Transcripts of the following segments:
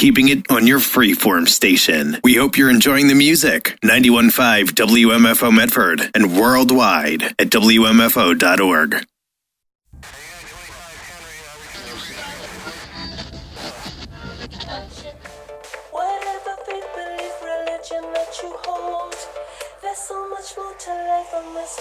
keeping it on your freeform station. We hope you're enjoying the music. 91.5 WMFO Medford and worldwide at WMFO.org. Whatever faith, belief, religion that you hold, there's so much more to life than this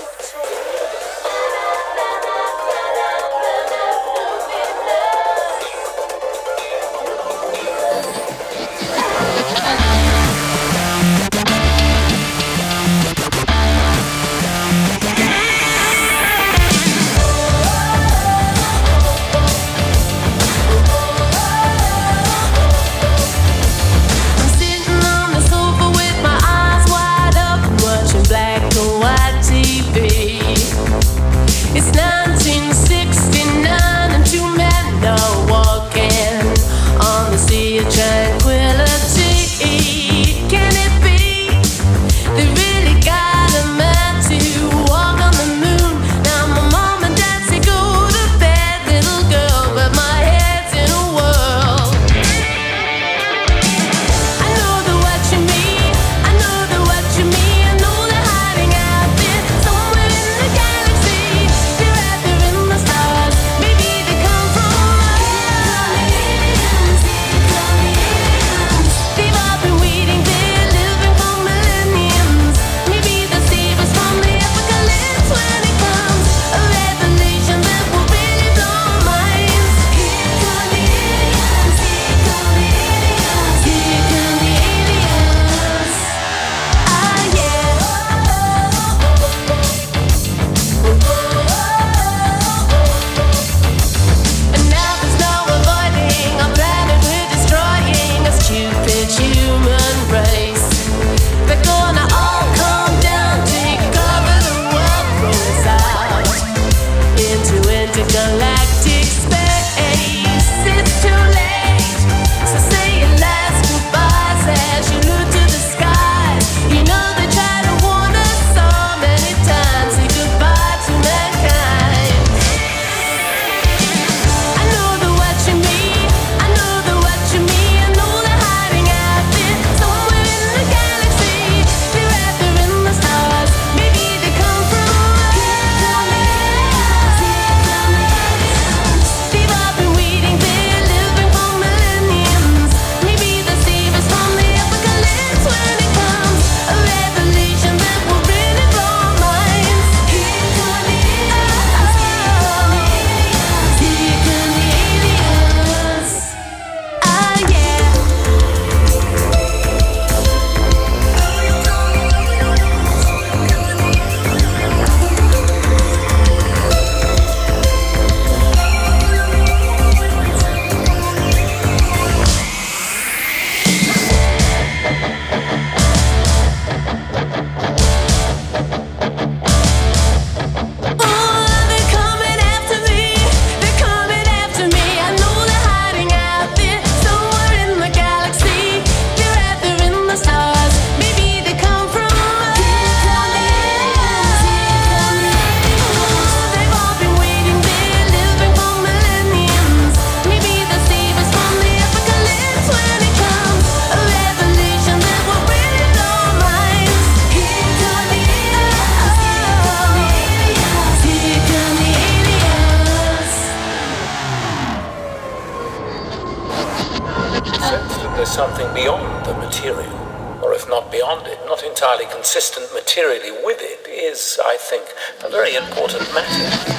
something beyond the material, or if not beyond it, not entirely consistent materially with it, is, I think, a very important matter.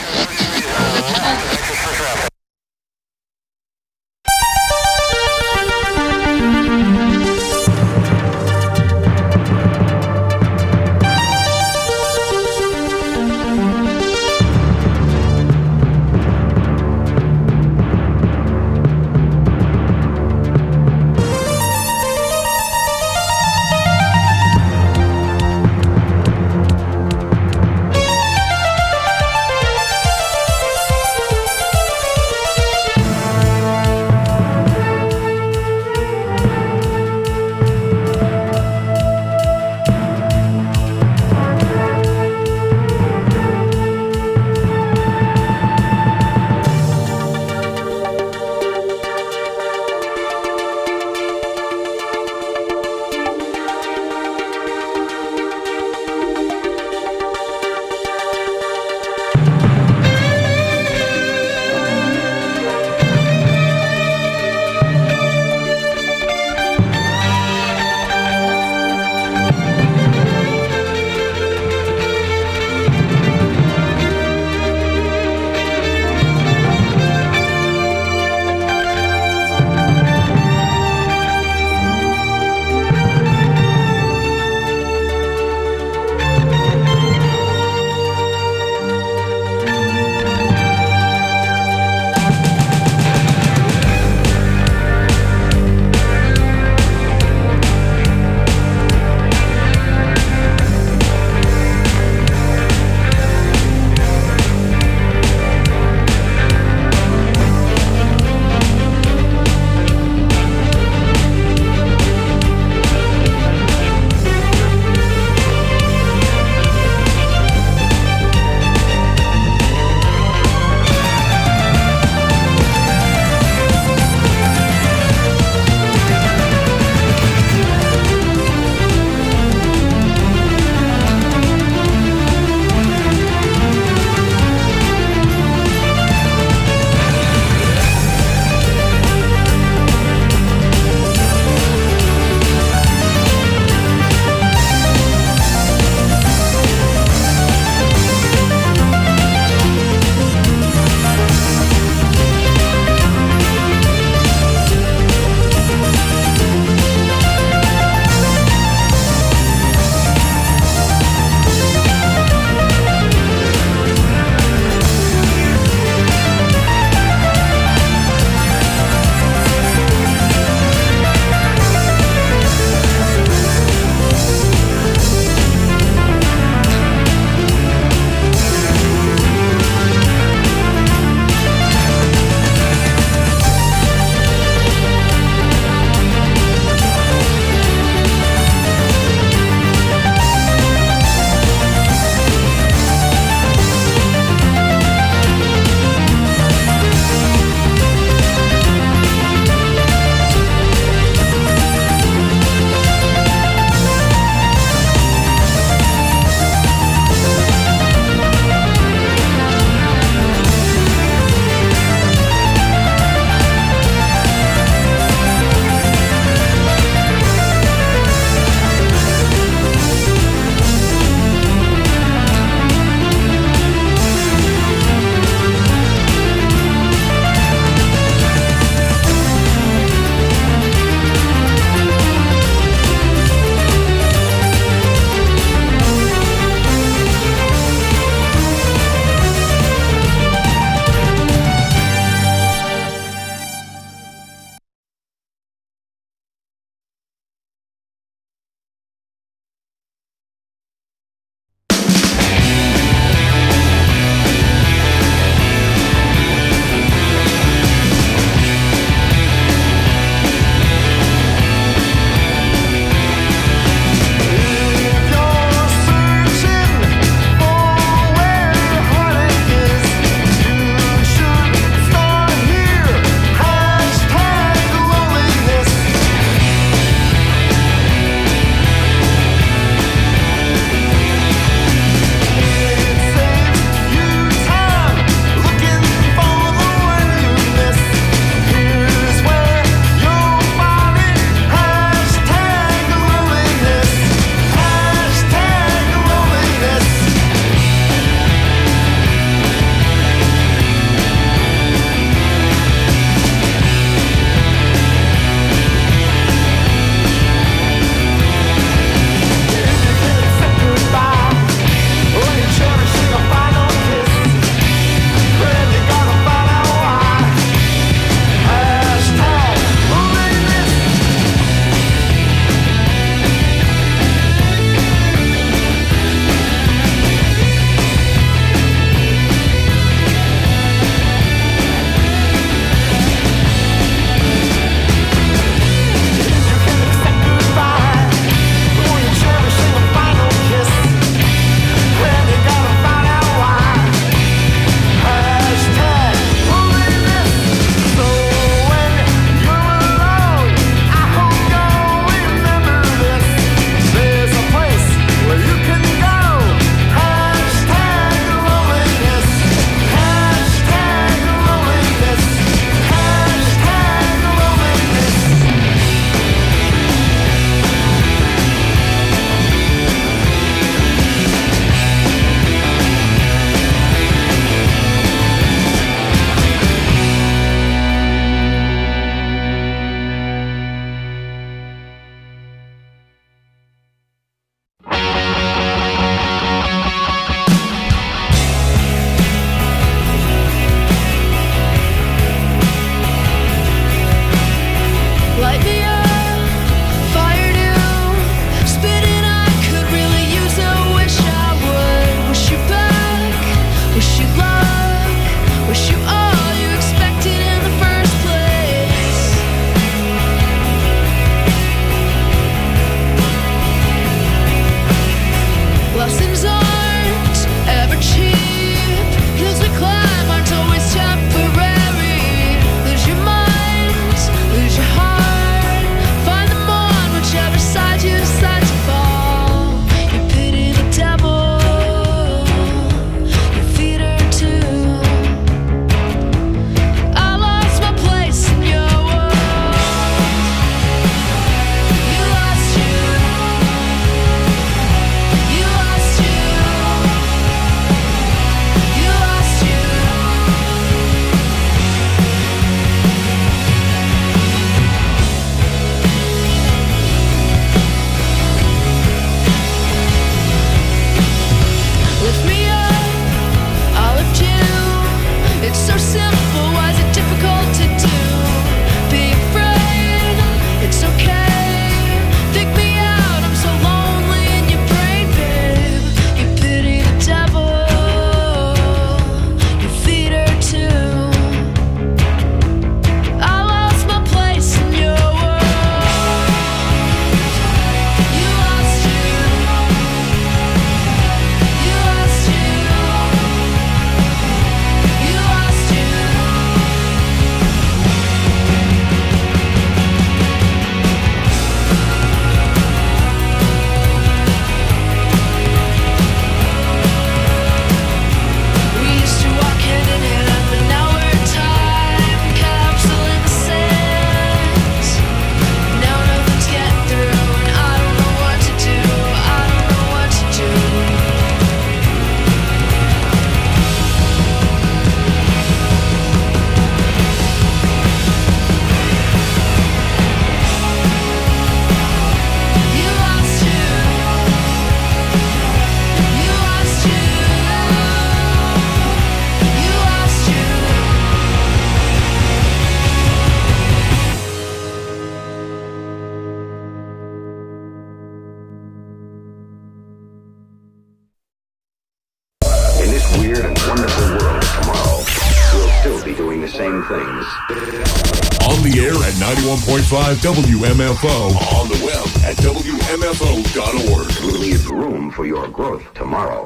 same things. On the air at 91.5 WMFO. On the web at WMFO.org. Leave room for your growth tomorrow.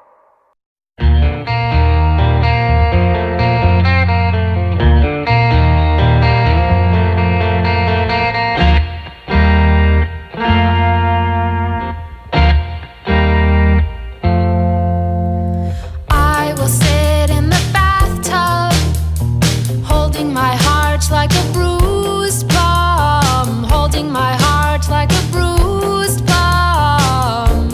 Like a bruised plum, holding my heart like a bruised plum.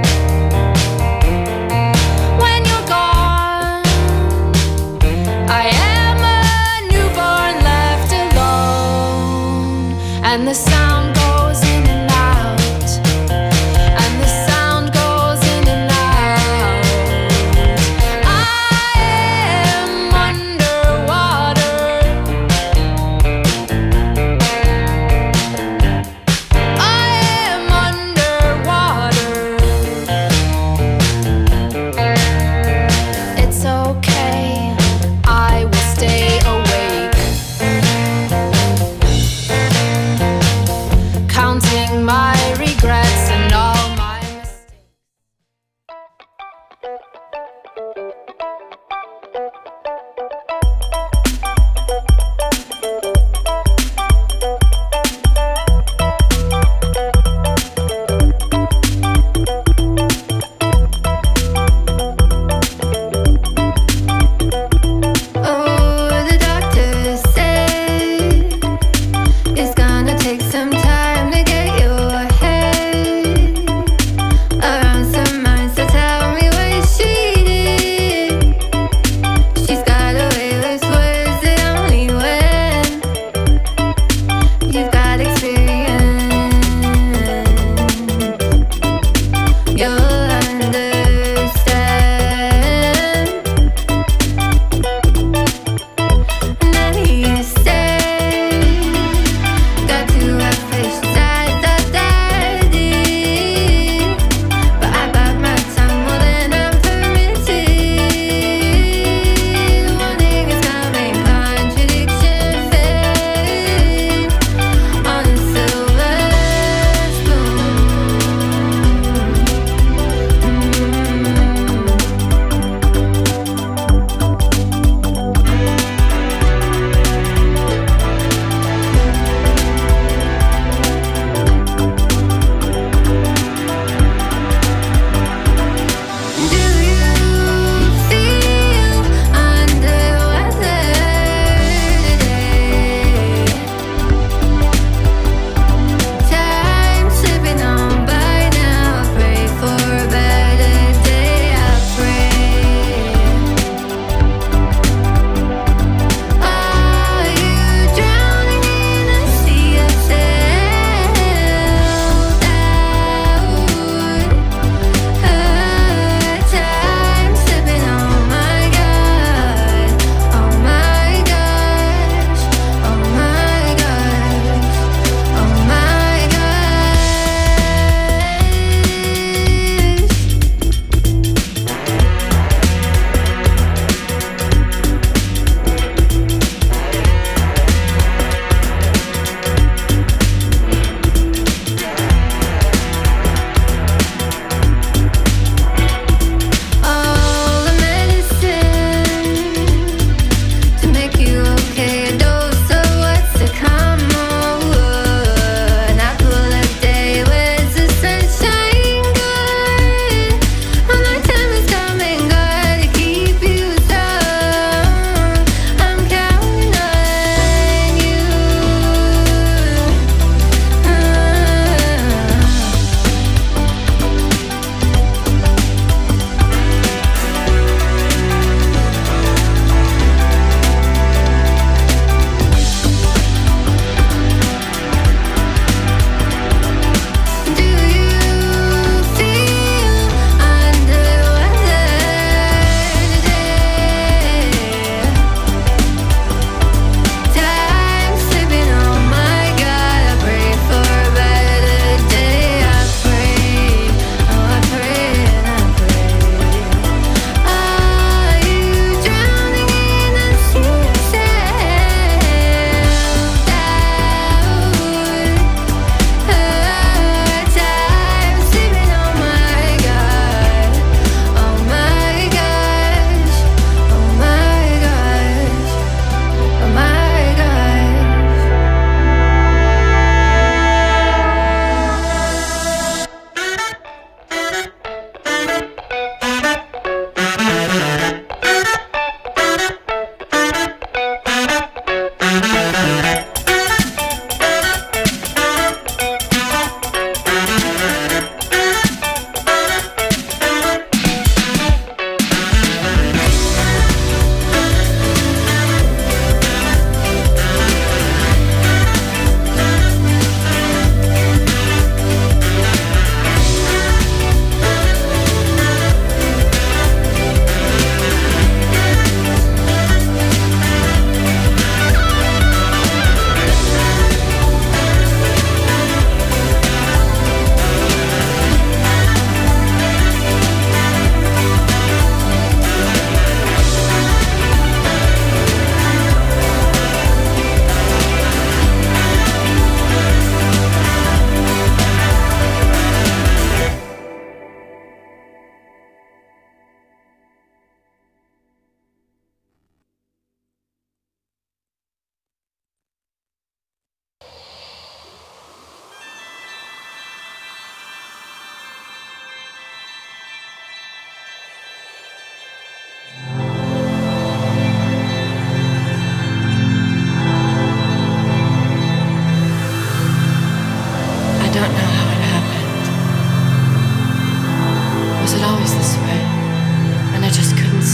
When you're gone, I am a newborn left alone, and the sound goes in and out, and the sound goes in and out. I am underwater.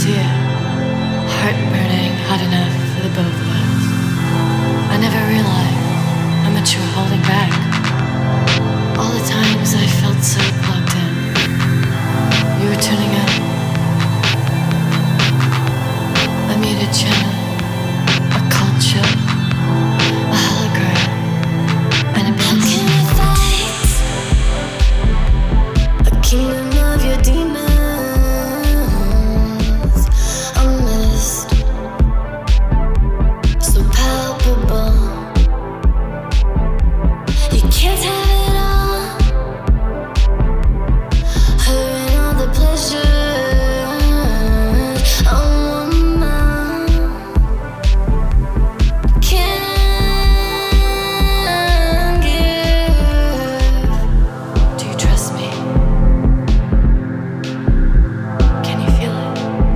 sincere, heart burning hot enough for the both of us. I never realized how much you were holding back. All the times I felt so plugged in, you were tuning out. A muted channel, a cold chill, a hologram, and a peace. How can I fight a kingdom of your demons? A mist, so palpable. You can't have it all. Her and all the pleasure. A woman can give. Do you trust me? Can you feel it?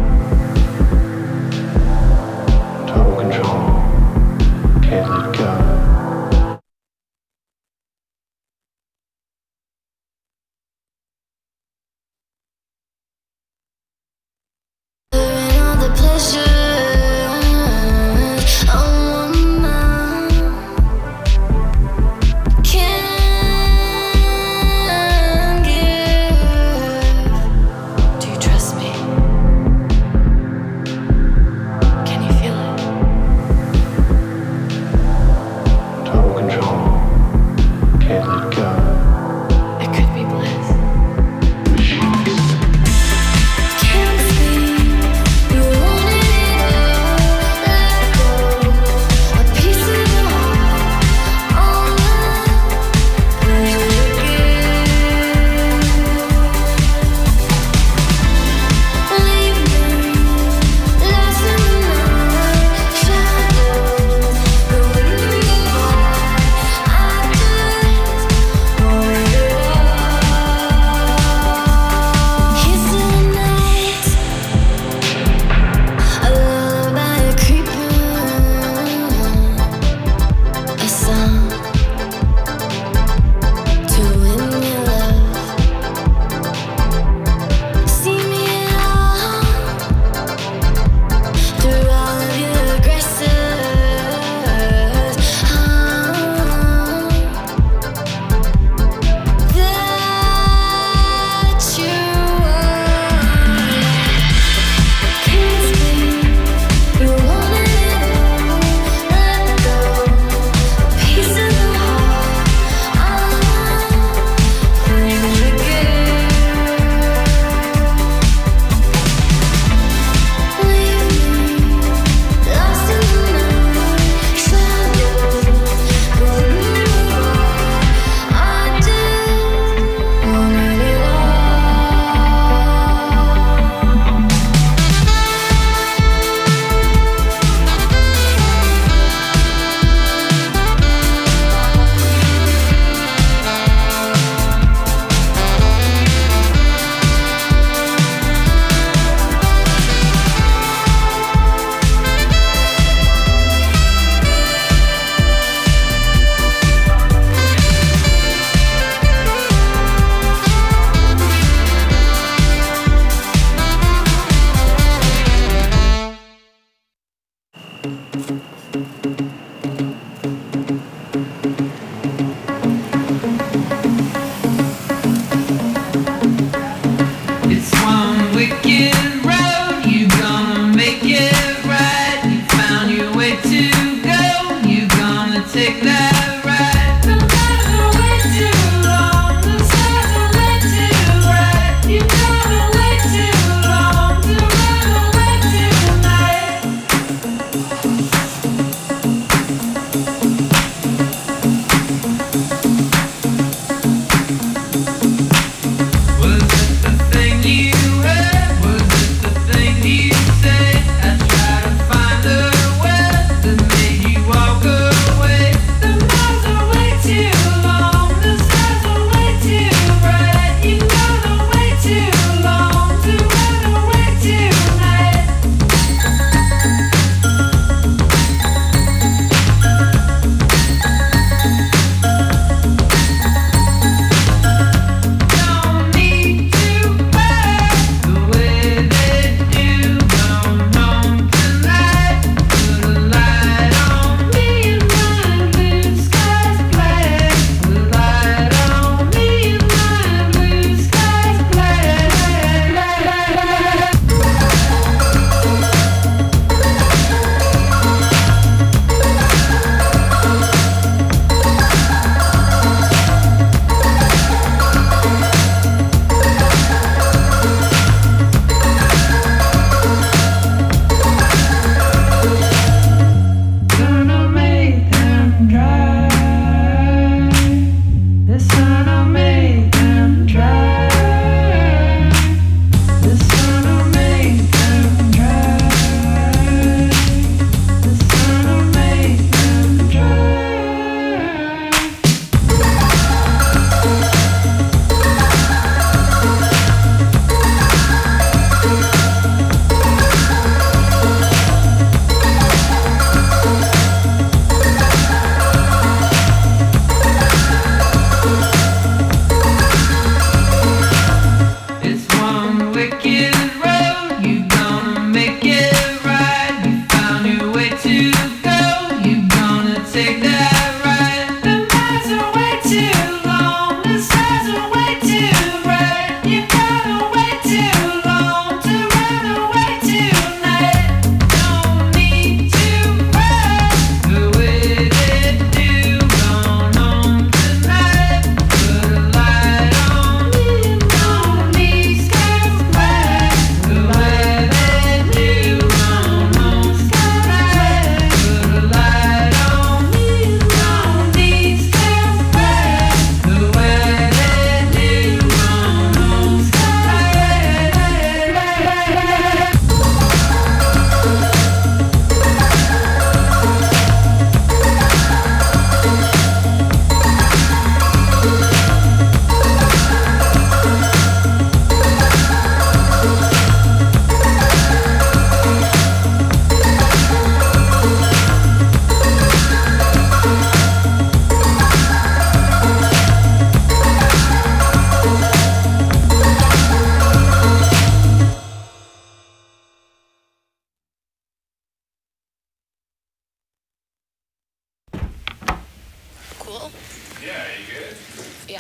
Total control. Can't let go.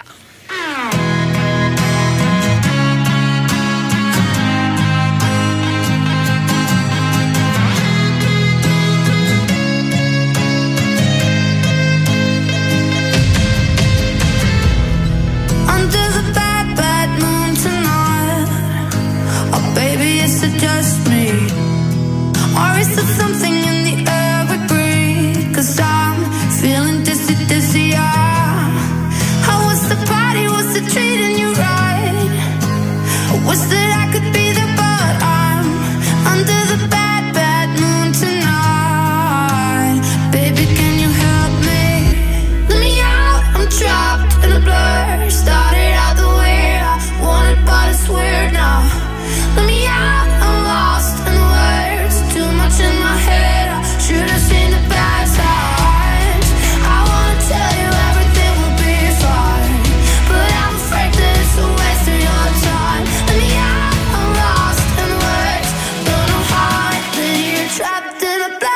Just me, or is it something in the air we breathe? 'Cause I'm feeling dizzy, dizzy, yeah. How was the party? Was it treating you right? I wish that I could be there, but I'm under the bad, bad moon tonight. Baby, can you help me? Let me out, I'm trapped in a blur. Started out the way I wanted, but it's weird now. Let me out, I'm lost in the words. Too much in my head, I should have seen the bad signs. I wanna tell you everything will be fine, but I'm afraid that it's a waste of your time. Let me out, I'm lost in the words. Don't know how I did, you're trapped in a blur.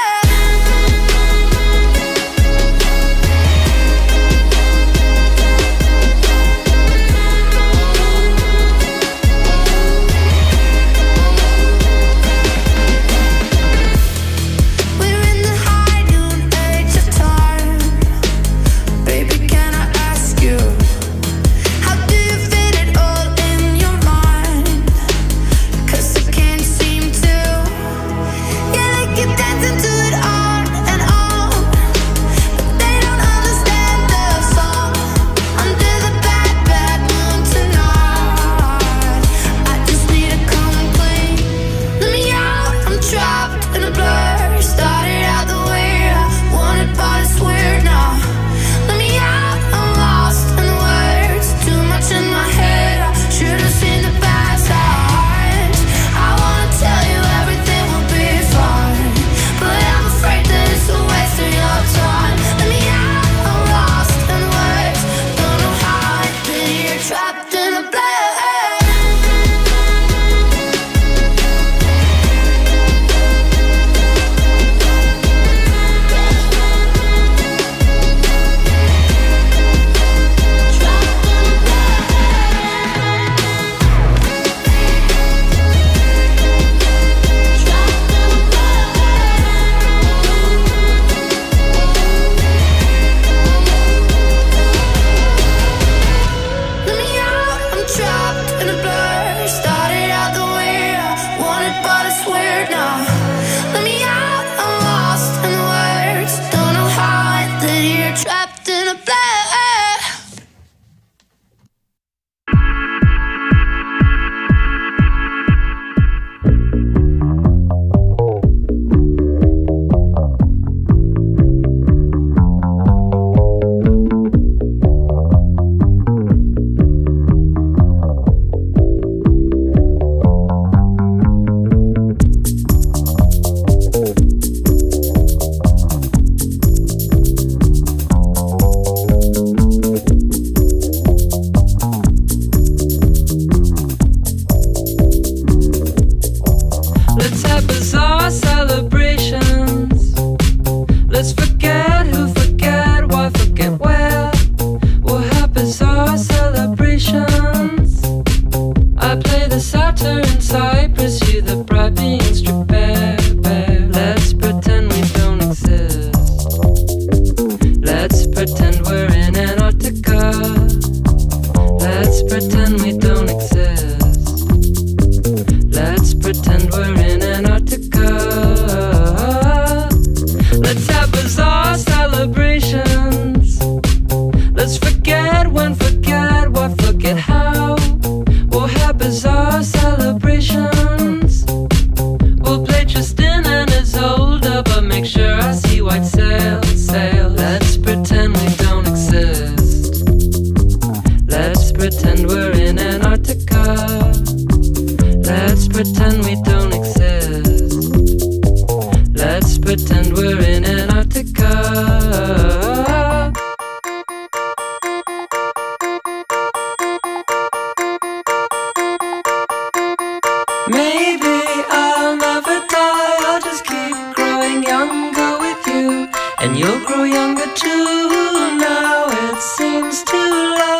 Younger with you, and you'll grow younger too. Now it seems too late.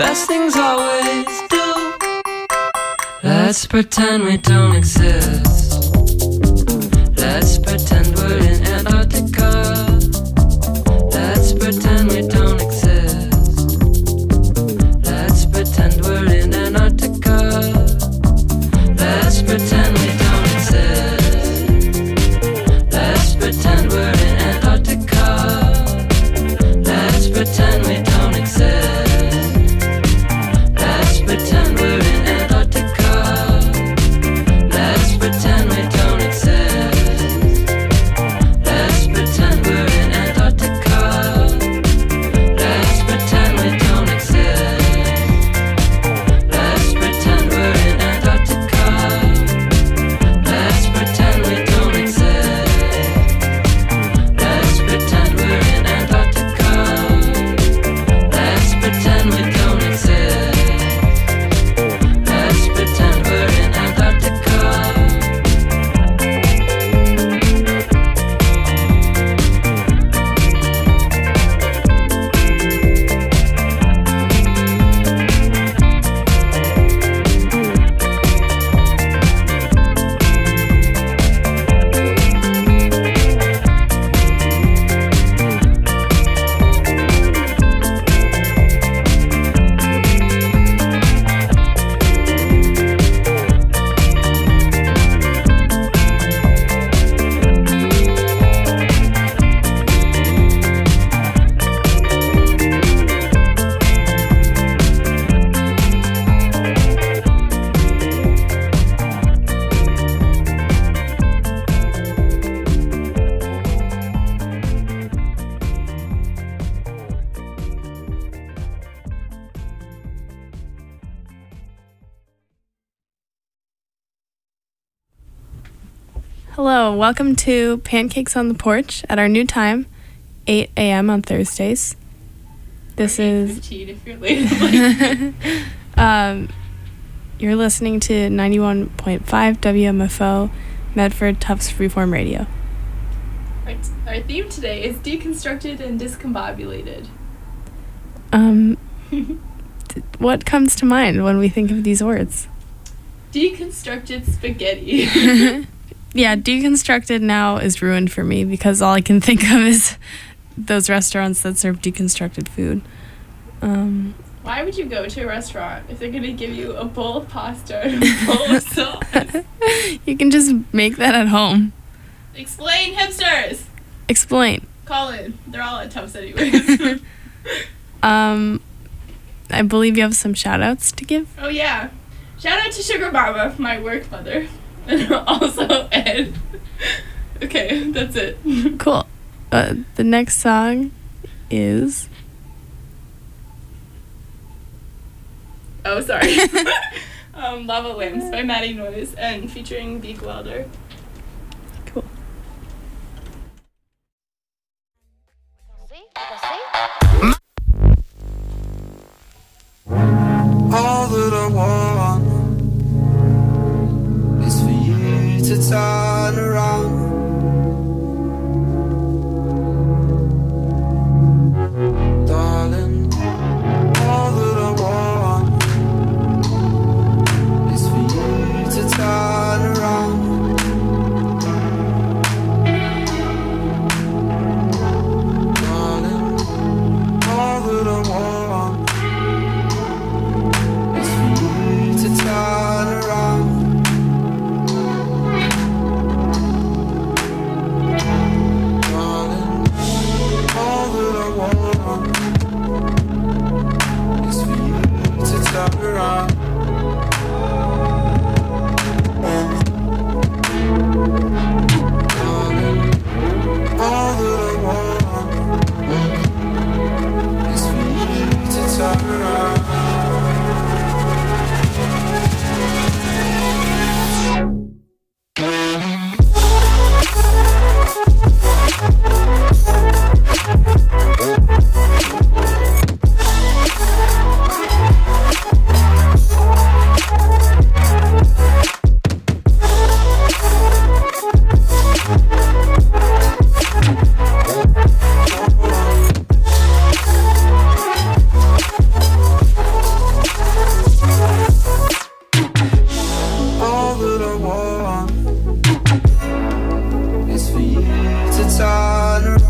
best things always do. Let's pretend we don't exist. Let's pretend we're in Antarctica. Let's pretend we don't exist. Let's pretend we're in Antarctica. Let's pretend we don't exist. Let's pretend we're in Antarctica. Let's pretend we don't exist. Let's pretend we're in Antarctica. Let's pretend we don't exist. Let's pretend we're in Antarctica. Let's pretend we don't exist. Let's pretend we're in Antarctica. Let's pretend we don't exist. Let's pretend we're in Antarctica. Let's pretend we don't exist. Let's pretend we're in Antarctica. Hello, welcome to Pancakes on the Porch at our new time, 8 a.m. on Thursdays. This is 15 if you're late. you're listening to 91.5 WMFO, Medford Tufts Freeform Radio. Our theme today is deconstructed and discombobulated. What comes to mind when we think of these words? Deconstructed spaghetti. Yeah, deconstructed now is ruined for me because all I can think of is those restaurants that serve deconstructed food. Why would you go to a restaurant if they're going to give you a bowl of pasta and a bowl of sauce? You can just make that at home. Explain, hipsters! Explain. Call in. They're all at Tufts anyways. I believe you have some shout-outs to give. Oh, yeah. Shout out to Sugar Mama, my work mother. And also Ed. Okay, that's it. Cool. The next song is... Oh, sorry. Lava Lamps by Maddie Noise and featuring Beak Welder. Cool. All that I want is for you to turn around. Darling, all that I want is for you to turn around.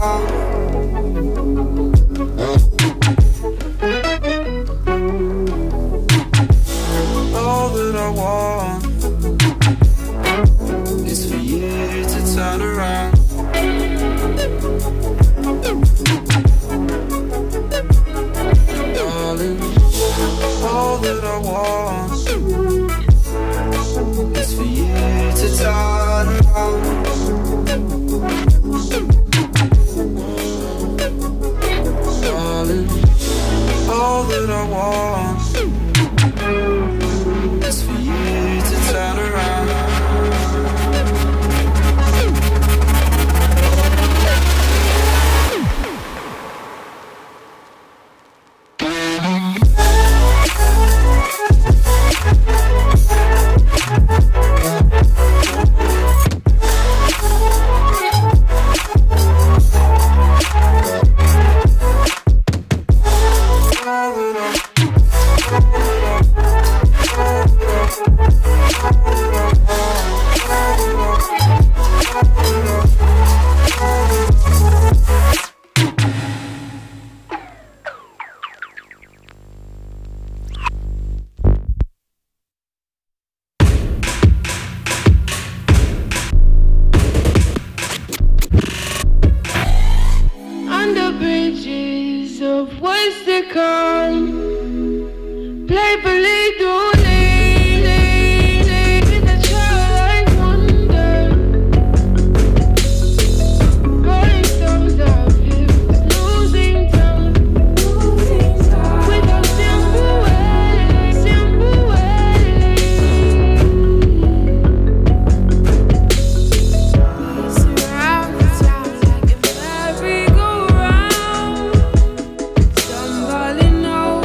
around. All that I want is for you to turn around. Darling, all that I want is for you to turn around. Darling, all that I want is for you to turn around. Somebody knows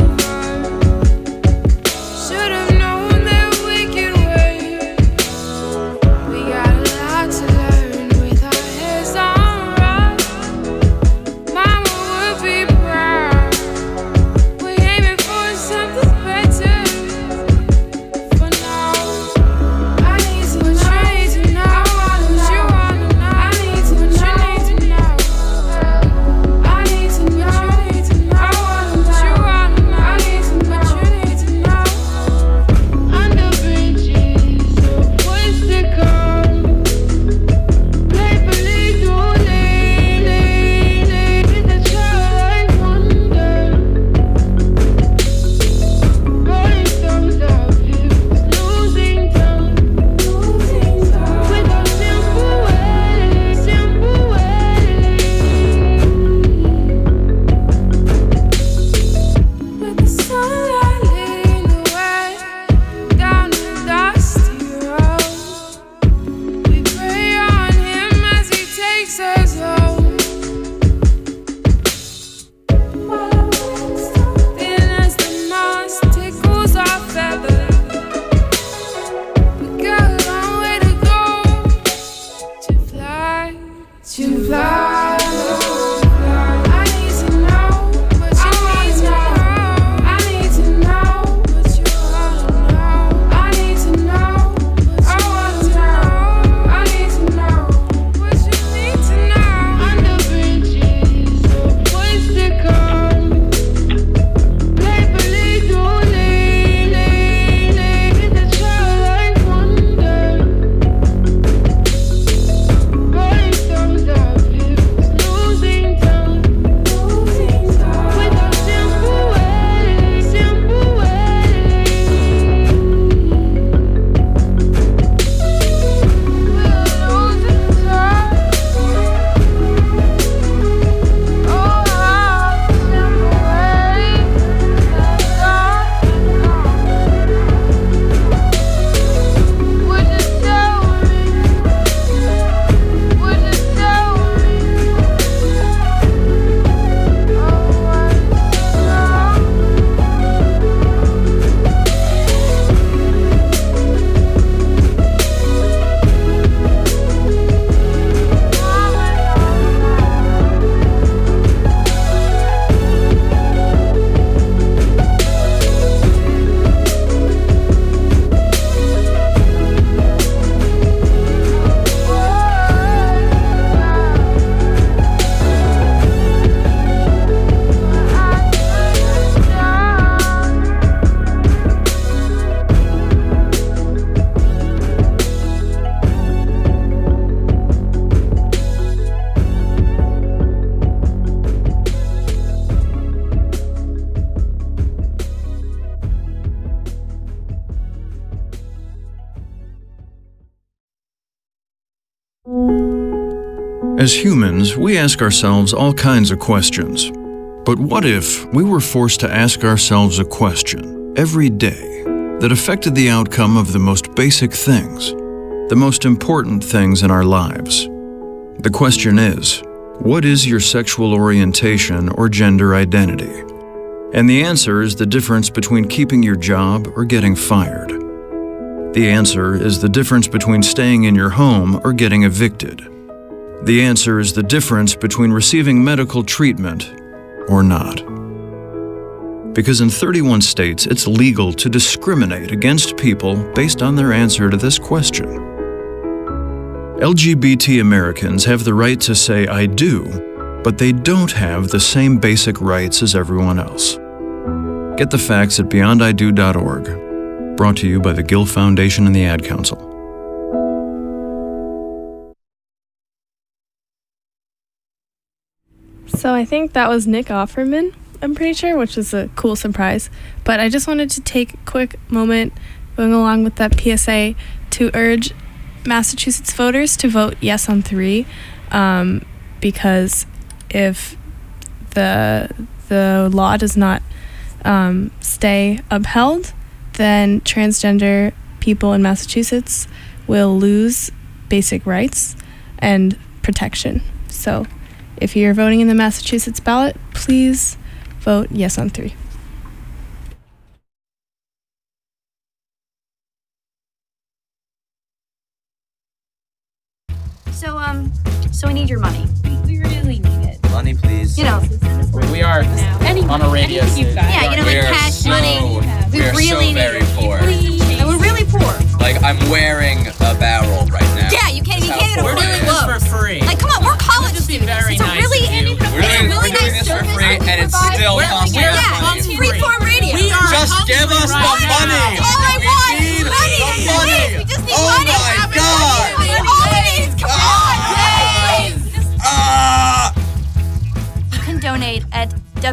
As humans, we ask ourselves all kinds of questions. But what if we were forced to ask ourselves a question every day that affected the outcome of the most basic things, the most important things in our lives? The question is, what is your sexual orientation or gender identity? And the answer is the difference between keeping your job or getting fired. The answer is the difference between staying in your home or getting evicted. The answer is the difference between receiving medical treatment or not. Because in 31 states, it's legal to discriminate against people based on their answer to this question. LGBT Americans have the right to say I do, but they don't have the same basic rights as everyone else. Get the facts at beyondido.org. Brought to you by the Gill Foundation and the Ad Council. So I think that was Nick Offerman, I'm pretty sure, which is a cool surprise. But I just wanted to take a quick moment going along with that PSA to urge Massachusetts voters to vote yes on 3, because if the law does not stay upheld, then transgender people in Massachusetts will lose basic rights and protection. So if you're voting in the Massachusetts ballot, please vote yes on 3. So we need your money. We really need it. Money, please. You know, we are on a radio station. Yeah, you know, like cash money. We are really so very poor. And we're really poor. Like, I'm wearing a barrel right now. Yeah, you can't even afford it. We're doing this for free. Like, come on, we're college students. It's a really nice this for free, and it's still costing us money. Freeform radio. Just give us the money. All I want is money. Money. We just need Oh money. my God. All it is. Come on. You can donate at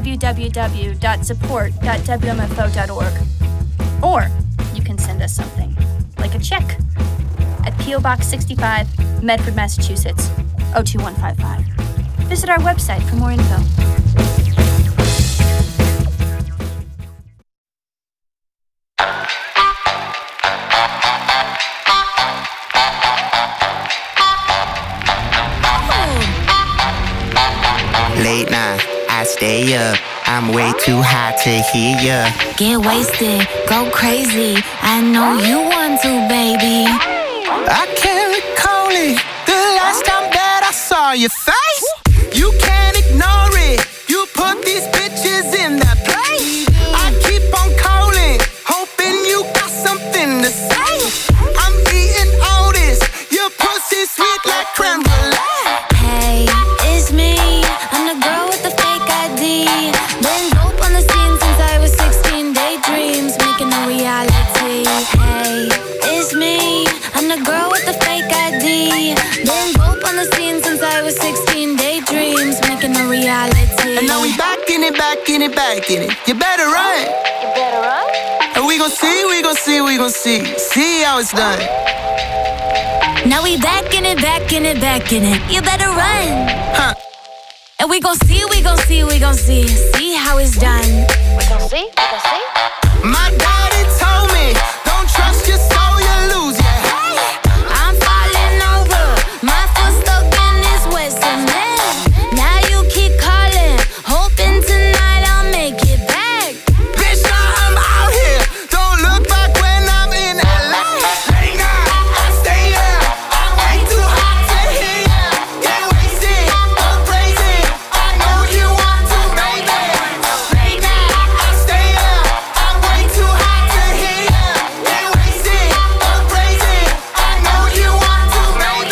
www.support.wmfo.org. Or you can send us something, like a check, at P.O. Box 65, Medford, Massachusetts, 02155. Visit our website for more info. Late night, I stay up. I'm way too high to hear ya. Get wasted, go crazy. I know you want to, baby. I can't recall it. The last time that I saw your face. You can't ignore it. You put these bitches in that place. I keep on calling, hoping you got something to say. I'm eating all this. Your pussy sweet like creme brulee. Hey, it's me. I'm the girl with the fake ID. Been dope on the scene since I was 16. Daydreams making a reality. Hey, it's me. I'm the girl with the fake ID. Been dope on the scene since I was 16. Daydreams making a reality. And now we back in it, back in it, back in it. You better run. You better run. And we gon' see, we gon' see, we gon' see. See how it's done. Now we back in it, back in it, back in it. You better run. Huh. And we gon' see, we gon' see, we gon' see. See how it's done. We gon' see, we gon' see. My daddy told me, don't trust your soul, you lose your head. I'm falling over, my foot stuck in this west cement. Now you keep calling, hoping tonight I'll make it back. Bitch, now I'm out here. Don't look back when I'm in LA. Late night, I stay up. I'm way too hot to hear ya. Get wasted, go crazy. I know you want to, baby. Late night, I stay up. I'm way too hot to hear ya. Get wasted, go crazy. I know you want to,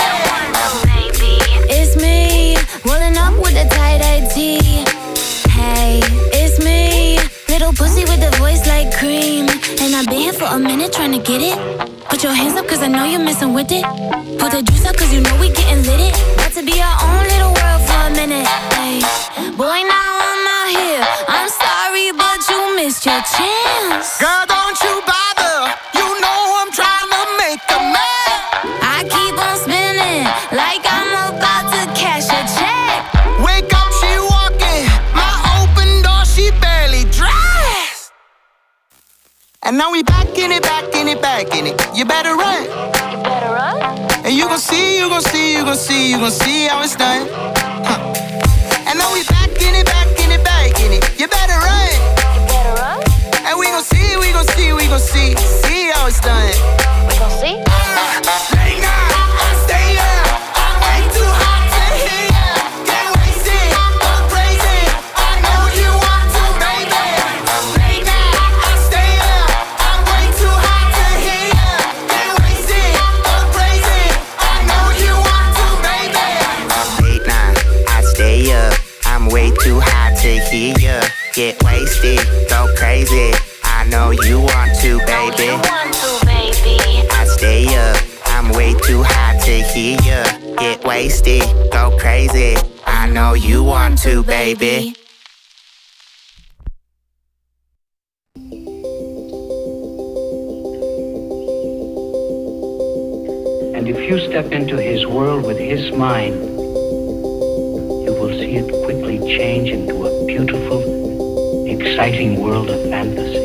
baby. It's me, rolling up with a tight ID. Hey, it's me, little pussy with a voice like cream. And I've been here for a minute trying to get it. Put your hands up cause I know you're messing with it. Put the juice up cause you know we getting lit it. About to be our own little world for a minute. Hey, boy, now I'm out here. I'm sorry, but you missed your chance. Girl, don't you bother. You know I'm trying to make a man. I keep on spinning like I'm about to cash And now we back in it, back in it, back in it. You better run. You better run. And you gon' see, you gon' see, you gon' see, you gon' see how it's done. And now we back in it, back in it, back in it. You better run. You better run. And we gon' see, we gon' see, we gon' see how it's done. We gon' see. Late night, stay up. I'm way too hot to hear ya. Get wasted, go crazy. I know you want to, baby. Late night, stay up. I'm way too hot to hear ya. Get wasted, go crazy. I know you want to, baby. Late night, I stay up. I'm way too hot to hear ya. Get wasted, go crazy. I know you want to, baby. I stay up. I'm way too hot to hear ya. Get wasted, go crazy. I know you want to, baby. And if you step into his world with his mind, you will see it quickly change into a beautiful, exciting world of fantasy.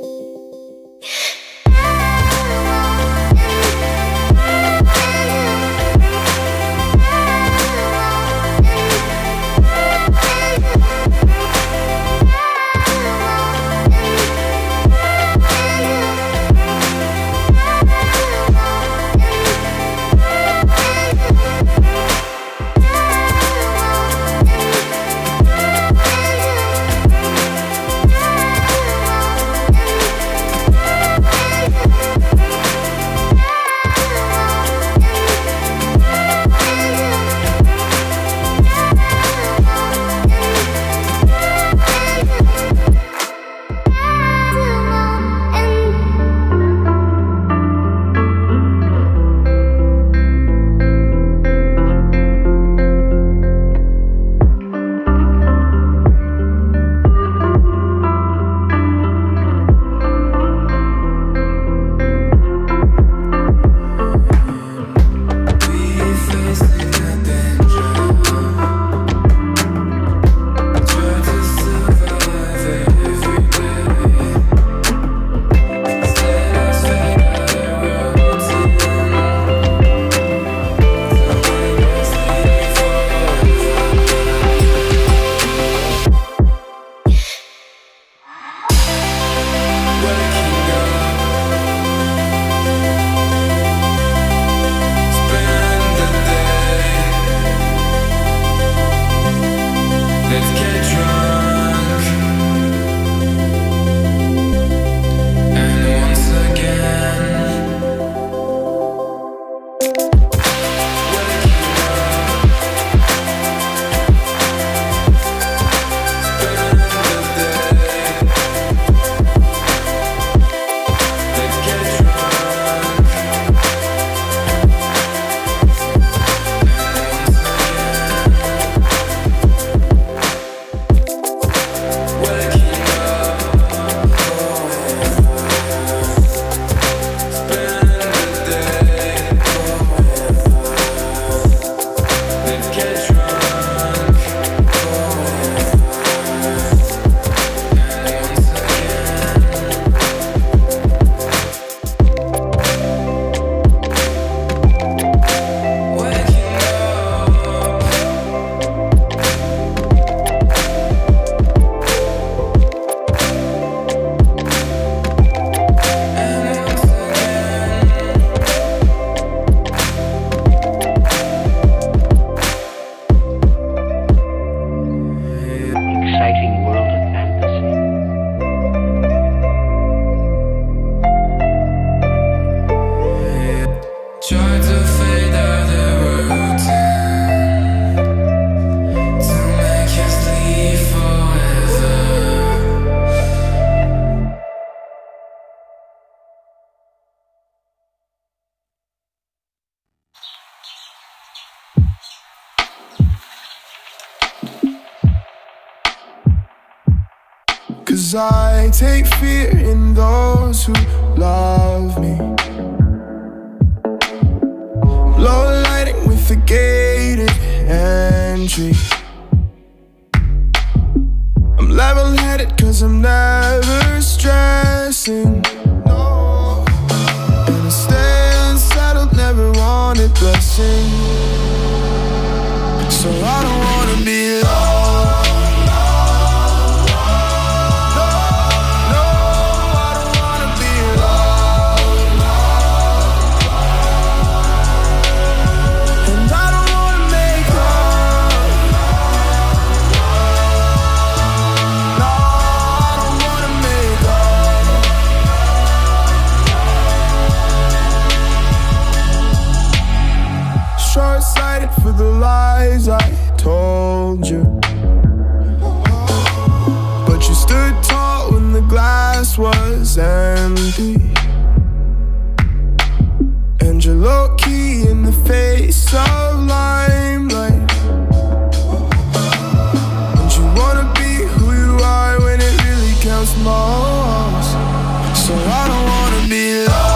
Cause I take fear in those who love me. Low lighting with a gated entry. I'm level-headed cause I'm never stressed. missing. No. And I stay unsettled, never wanted blessing. So I don't wanna be alone. Short-sighted for the lies I told you, but you stood tall when the glass was empty, and you're low-key in the face of limelight, and you wanna be who you are when it really counts most. So I don't wanna be loved.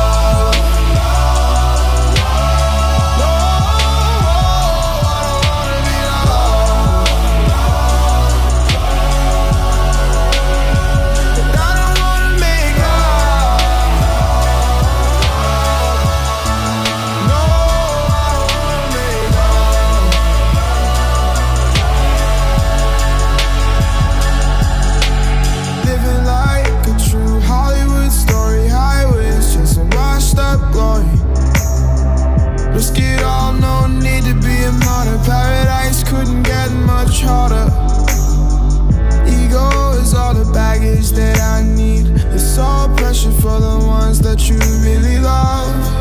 Risk it all, no need to be a martyr. Paradise couldn't get much harder. Ego is all the baggage that I need. It's all pressure for the ones that you really love.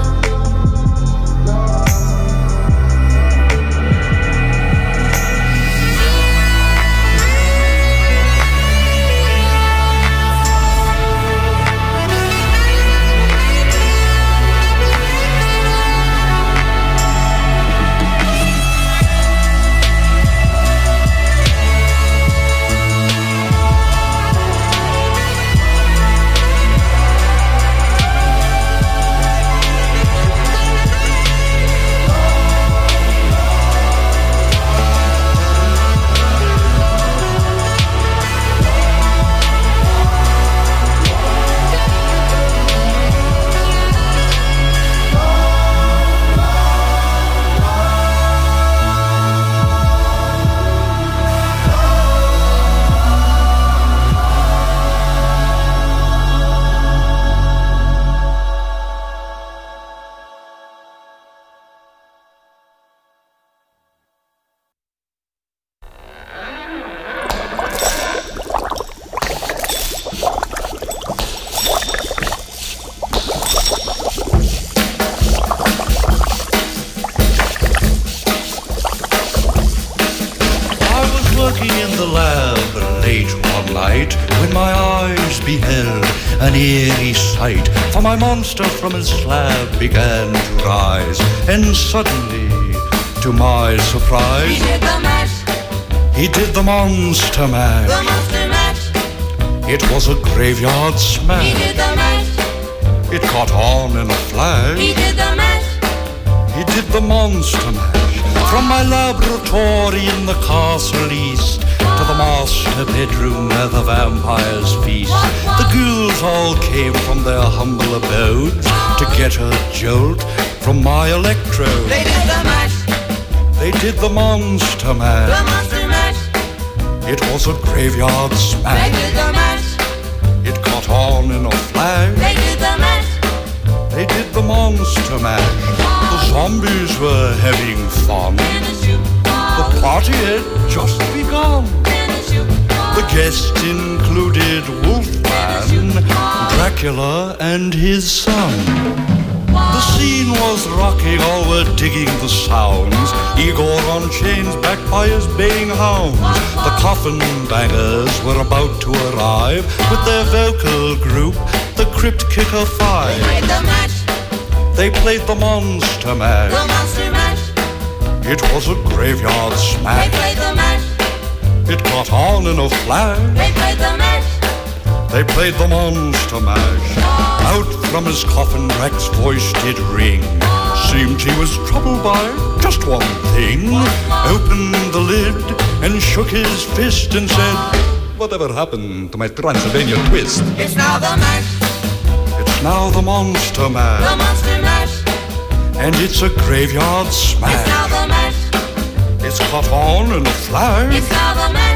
For my monster from his slab began to rise, and suddenly, to my surprise, He did the mash. He did the monster mash. The monster mash. It was a graveyard smash. He did the mash. It caught on in a flash. He did the mash. He did the monster mash. From my laboratory in the castle east to the master bedroom where the vampires feast, the ghouls all came from their humble abodes to get a jolt from my electrode. They did the mash. They did the monster mash. The monster mash. It was a graveyard smash. They did the mash. It caught on in a flash. They did the mash. They did the monster mash. The zombies were having fun. The party had just begun. The guests included Wolfman, Dracula, and his son. The scene was rocking, all were digging the sounds. Igor on chains, backed by his baying hounds. The coffin bangers were about to arrive with their vocal group, the Crypt Kicker Five. They played the mash. They played the monster mash. The monster mash. It was a graveyard They smash. played the mash. It caught on in a flash. They played the mash. They played the monster mash. Out from his coffin, Drac's voice did ring. Seemed he was troubled by just one thing. Opened the lid and shook his fist and said, "Whatever happened to my Transylvania twist?" It's now the mash. now the Monster Mash. The Monster Mash. And it's a graveyard smash. It's now the mash. It's caught on in a flash. It's now the mash.